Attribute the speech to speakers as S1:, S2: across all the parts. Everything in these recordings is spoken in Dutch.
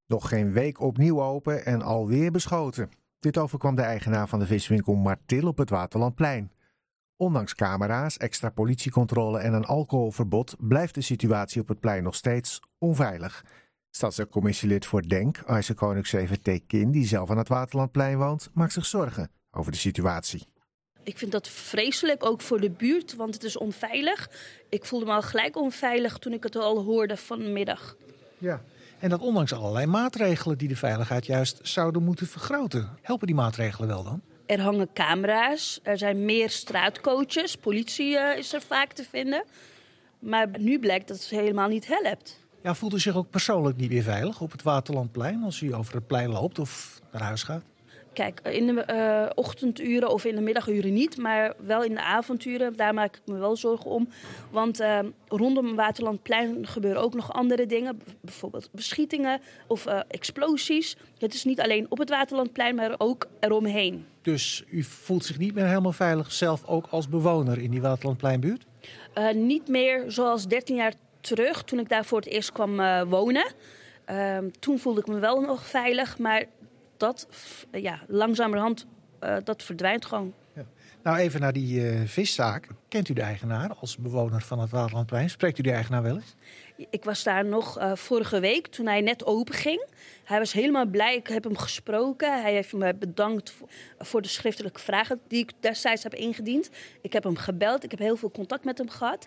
S1: Nog geen week opnieuw open en alweer beschoten. Dit overkwam de eigenaar van de viswinkel Martil op het Waterlandplein. Ondanks camera's, extra politiecontrole en een alcoholverbod blijft de situatie op het plein nog steeds onveilig. Stadscommissielid voor DENK, Ayse Koningszeven-Tekin, die zelf aan het Waterlandplein woont, maakt zich zorgen over de situatie.
S2: Ik vind dat vreselijk, ook voor de buurt, want het is onveilig. Ik voelde me al gelijk onveilig toen ik het al hoorde vanmiddag.
S3: Ja, en dat ondanks allerlei maatregelen die de veiligheid juist zouden moeten vergroten. Helpen die maatregelen wel dan?
S2: Er hangen camera's, er zijn meer straatcoaches, politie is er vaak te vinden. Maar nu blijkt dat het helemaal niet helpt.
S3: Ja, voelt u zich ook persoonlijk niet meer veilig op het Waterlandplein als u over het plein loopt of naar huis gaat?
S2: Kijk, in de ochtenduren of in de middaguren niet, maar wel in de avonduren. Daar maak ik me wel zorgen om. Want rondom het Waterlandplein gebeuren ook nog andere dingen. Bijvoorbeeld beschietingen of explosies. Het is niet alleen op het Waterlandplein, maar ook eromheen.
S3: Dus u voelt zich niet meer helemaal veilig, zelf ook als bewoner in die Waterlandpleinbuurt?
S2: Niet meer zoals 13 jaar terug, toen ik daar voor het eerst kwam wonen. Toen voelde ik me wel nog veilig, maar dat, langzamerhand, dat verdwijnt gewoon.
S3: Ja. Nou, even naar die viszaak. Kent u de eigenaar als bewoner van het Waterlandplein? Spreekt u de eigenaar wel eens?
S2: Ik was daar nog vorige week, toen hij net open ging. Hij was helemaal blij. Ik heb hem gesproken. Hij heeft me bedankt voor de schriftelijke vragen die ik destijds heb ingediend. Ik heb hem gebeld. Ik heb heel veel contact met hem gehad.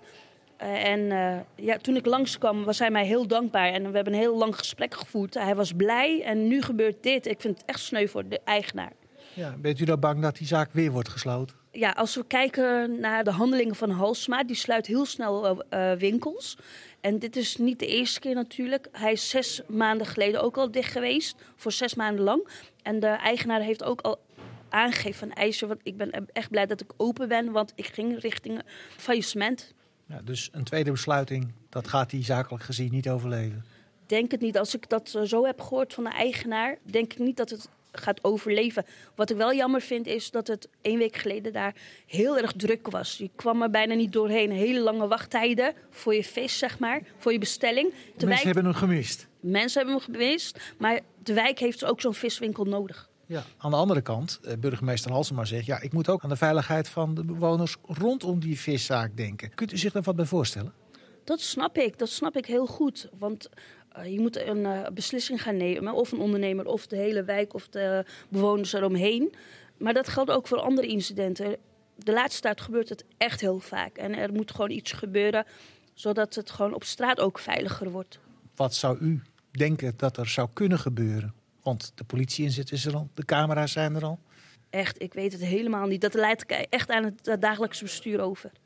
S2: Toen ik langskwam was hij mij heel dankbaar. En we hebben een heel lang gesprek gevoerd. Hij was blij en nu gebeurt dit. Ik vind het echt sneu voor de eigenaar.
S3: Ja, bent u dan bang dat die zaak weer wordt gesloten?
S2: Ja, als we kijken naar de handelingen van Halsema, die sluit heel snel winkels. En dit is niet de eerste keer natuurlijk. Hij is 6 maanden geleden ook al dicht geweest, voor 6 maanden lang. En de eigenaar heeft ook al aangegeven van IJzer, want ik ben echt blij dat ik open ben, want ik ging richting faillissement.
S3: Ja, dus een tweede besluiting, dat gaat hij zakelijk gezien niet overleven?
S2: Denk het niet. Als ik dat zo heb gehoord van de eigenaar, denk ik niet dat het gaat overleven. Wat ik wel jammer vind is dat het 1 week geleden daar heel erg druk was. Je kwam er bijna niet doorheen. Hele lange wachttijden voor je vis, zeg maar, voor je bestelling.
S3: Mensen hebben hem gemist.
S2: Mensen hebben hem gemist, maar de wijk heeft ook zo'n viswinkel nodig.
S3: Ja, aan de andere kant, burgemeester Halsema zegt, ja, ik moet ook aan de veiligheid van de bewoners rondom die viszaak denken. Kunt u zich daar wat bij voorstellen?
S2: Dat snap ik heel goed. Want je moet een beslissing gaan nemen, of een ondernemer, of de hele wijk, of de bewoners eromheen. Maar dat geldt ook voor andere incidenten. De laatste tijd gebeurt het echt heel vaak. En er moet gewoon iets gebeuren, zodat het gewoon op straat ook veiliger wordt.
S3: Wat zou u denken dat er zou kunnen gebeuren? Want de politie-inzet is er al, de camera's zijn er al.
S2: Echt, ik weet het helemaal niet. Dat leidt ik echt aan het dagelijks bestuur over.